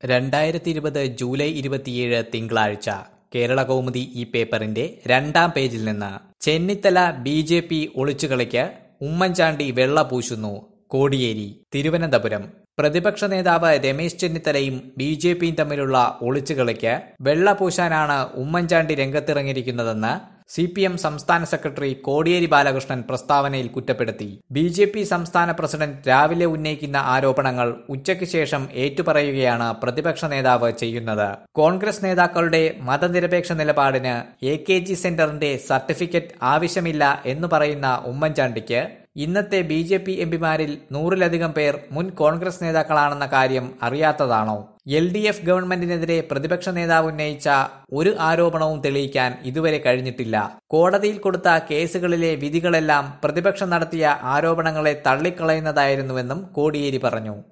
2020 July 27 തിങ്കളാഴ്ച കേരളകൗമുദി ഈ പേപ്പറിന്റെ 2-ാം പേജിൽ നിന്ന് ചെന്നിത്തല ബി.ജെ.പി. ഒളിച്ചുകളിക്ക് ഉമ്മൻചാണ്ടി വെള്ള പൂശുന്നു. കോടിയേരി. തിരുവനന്തപുരം. പ്രതിപക്ഷ നേതാവ് രമേശ് ചെന്നിത്തലയും ബി.ജെ.പിയും തമ്മിലുള്ള ഒളിച്ചുകളിക്ക് വെള്ള പൂശാനാണ് ഉമ്മൻചാണ്ടി രംഗത്തിറങ്ങിയിരിക്കുന്നതെന്ന് CPM സംസ്ഥാന സെക്രട്ടറി കോടിയേരി ബാലകൃഷ്ണൻ പ്രസ്താവനയിൽ കുറ്റപ്പെടുത്തി. ബി.ജെ.പി. സംസ്ഥാന പ്രസിഡന്റ് രാവിലെ ഉന്നയിക്കുന്ന ആരോപണങ്ങൾ ഉച്ചയ്ക്ക് ശേഷം ഏറ്റുപറയുകയാണ് പ്രതിപക്ഷ നേതാവ് ചെയ്യുന്നത്. കോൺഗ്രസ് നേതാക്കളുടെ മതനിരപേക്ഷ നിലപാടിന് AKG സെന്ററിന്റെ സർട്ടിഫിക്കറ്റ് ആവശ്യമില്ല എന്ന് പറയുന്ന ഉമ്മൻചാണ്ടിക്ക് ഇന്നത്തെ ബി.ജെ.പി. എംപിമാരിൽ 100-ലധികം പേർ മുൻ കോൺഗ്രസ് നേതാക്കളാണെന്ന കാര്യം അറിയാത്തതാണോ? LDF ഗവൺമെന്റിനെതിരെ പ്രതിപക്ഷ നേതാവ് ഉന്നയിച്ച ഒരു ആരോപണവും തെളിയിക്കാൻ ഇതുവരെ കഴിഞ്ഞിട്ടില്ല. കോടതിയിൽ കൊടുത്ത കേസുകളിലെ വിധികളെല്ലാം പ്രതിപക്ഷം നടത്തിയ ആരോപണങ്ങളെ തള്ളിക്കളയുന്നതായിരുന്നുവെന്നും കോടിയേരി പറഞ്ഞു.